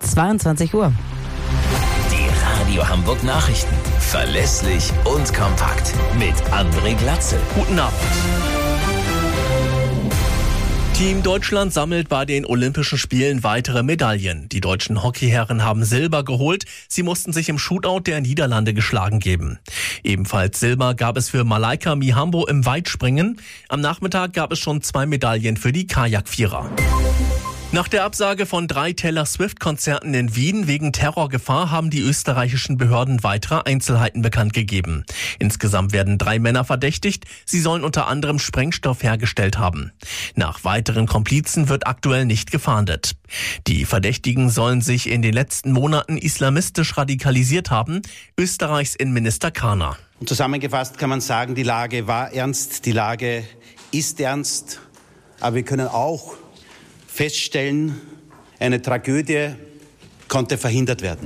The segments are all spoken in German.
22 Uhr. Die Radio Hamburg Nachrichten. Verlässlich und kompakt. Mit André Glatzel. Guten Abend. Team Deutschland sammelt bei den Olympischen Spielen weitere Medaillen. Die deutschen Hockeyherren haben Silber geholt. Sie mussten sich im Shootout der Niederlande geschlagen geben. Ebenfalls Silber gab es für Malaika Mihambo im Weitspringen. Am Nachmittag gab es schon 2 Medaillen für die Kajakvierer. Nach der Absage von 3 Taylor Swift-Konzerten in Wien wegen Terrorgefahr haben die österreichischen Behörden weitere Einzelheiten bekannt gegeben. Insgesamt werden 3 Männer verdächtigt. Sie sollen unter anderem Sprengstoff hergestellt haben. Nach weiteren Komplizen wird aktuell nicht gefahndet. Die Verdächtigen sollen sich in den letzten Monaten islamistisch radikalisiert haben. Österreichs Innenminister Karner. Und zusammengefasst kann man sagen, die Lage war ernst, die Lage ist ernst. Aber wir können auch feststellen, eine Tragödie konnte verhindert werden.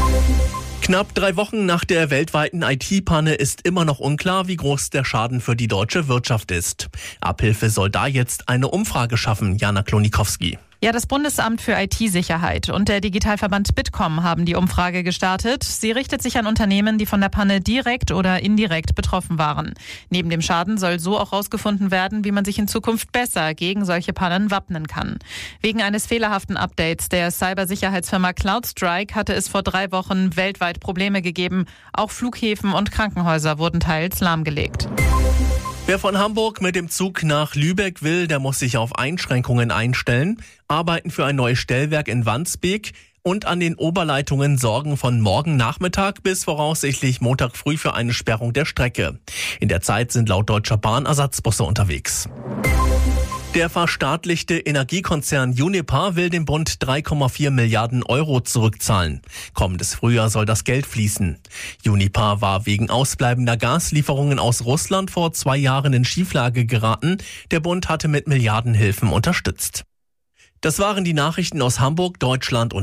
Knapp 3 Wochen nach der weltweiten IT-Panne ist immer noch unklar, wie groß der Schaden für die deutsche Wirtschaft ist. Abhilfe soll da jetzt eine Umfrage schaffen, Jana Klonikowski. Ja, das Bundesamt für IT-Sicherheit und der Digitalverband Bitkom haben die Umfrage gestartet. Sie richtet sich an Unternehmen, die von der Panne direkt oder indirekt betroffen waren. Neben dem Schaden soll so auch herausgefunden werden, wie man sich in Zukunft besser gegen solche Pannen wappnen kann. Wegen eines fehlerhaften Updates der Cybersicherheitsfirma CrowdStrike hatte es vor 3 Wochen weltweit Probleme gegeben. Auch Flughäfen und Krankenhäuser wurden teils lahmgelegt. Wer von Hamburg mit dem Zug nach Lübeck will, der muss sich auf Einschränkungen einstellen. Arbeiten für ein neues Stellwerk in Wandsbek und an den Oberleitungen sorgen von morgen Nachmittag bis voraussichtlich Montag früh für eine Sperrung der Strecke. In der Zeit sind laut Deutscher Bahn Ersatzbusse unterwegs. Der verstaatlichte Energiekonzern Uniper will dem Bund 3,4 Milliarden Euro zurückzahlen. Kommendes Frühjahr soll das Geld fließen. Uniper war wegen ausbleibender Gaslieferungen aus Russland vor 2 Jahren in Schieflage geraten. Der Bund hatte mit Milliardenhilfen unterstützt. Das waren die Nachrichten aus Hamburg, Deutschland und